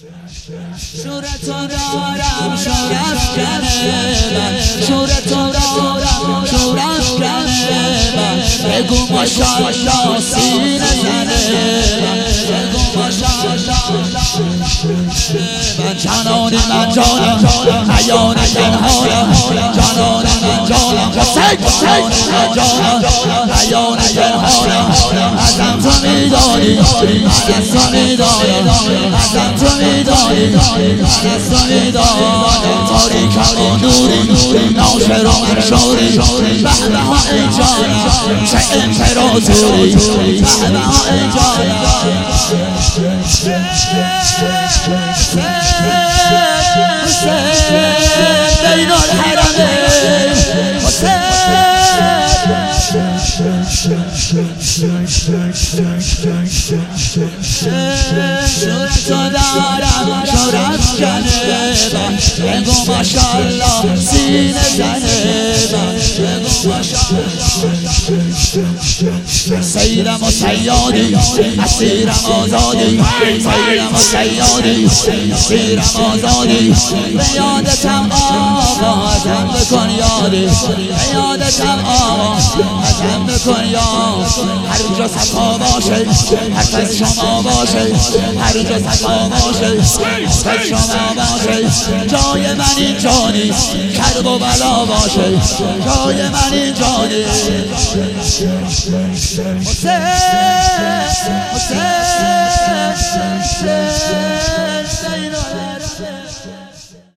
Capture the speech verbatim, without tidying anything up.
شورتو دارم شورف کنه من، شورتو دارم شورف کنه من، بگو ماشاءالله سینه زنه من، بگو ماشاءالله من، جانان من جانم حیان تنهایم، جانان من جانم جانان من جانم حیان تنهایم، ازم تو میدانی ازم تو میدانی ازم تو میدانی ازم تو میدانی، تاریکم و نوری ناشر و منشوری، بهبه ها ای جانم چه امپراتوری، بهبه ها ای جانم بین الحرمین شورتو دارم شورف کنه من، بگو ماشاءالله سینه زنه من، بگو ماشاءالله سیدم و سیادی اسیرم آزادی، سیدم و سیادی اسیرم آزادی، به یادتم آقا ازم بکن یادی، به یادتم آقا ازم بکن یاد، هر جا صفا باشه حرف از شما باشه، هر جا صفا باشه حرف از شما باشه، جای من اینجا نیست کرب و بلا باشه، جای من اینجا نیست حسین حسین حسین